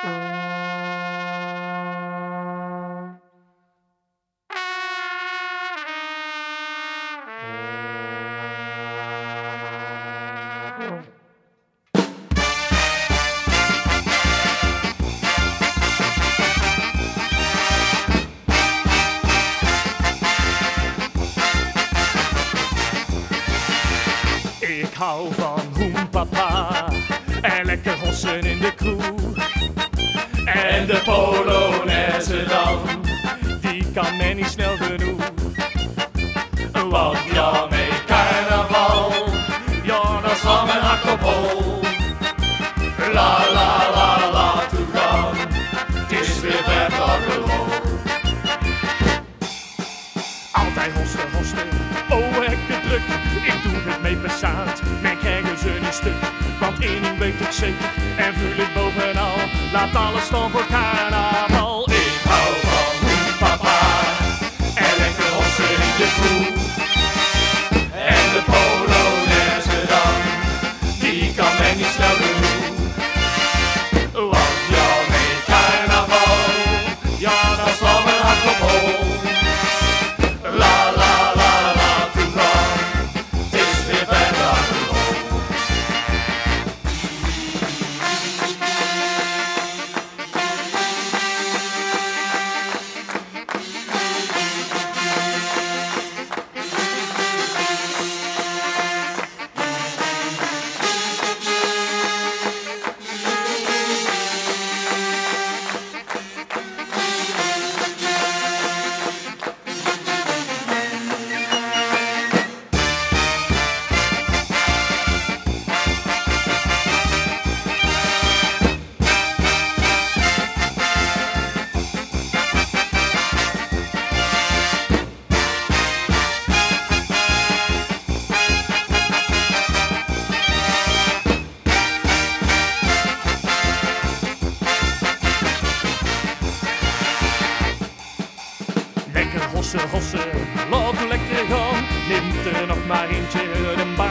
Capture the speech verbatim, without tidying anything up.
Ik hou van hoenpapa en lekker hossen in de kroeg. En de Polonaise dan, die kan mij niet snel genoeg. Want ja, met carnaval, ja, dan slaan mijn hart op hol. La la la la, toe dan, het is weer vertakkelol. Altijd hosten, hosten, oh hekke druk. Ik doe het mee bezaad, men krijgen ze niet stuk. Want één ding weet ik zeker, en vul ik bovenal, laat alles dan voor carnaval. Ik hou van hoenpapa, en lekker hossen in de kroeg. En de Polonaise dan, die kan mij niet snel genoeg. Want ja, met carnaval, ja, dan slaat mijn hart op hol. La la la la, toe dan, het is weer vertakkelol. Lekker hossen, hossen, laat lekker gaan. Neemt er nog maar eentje, de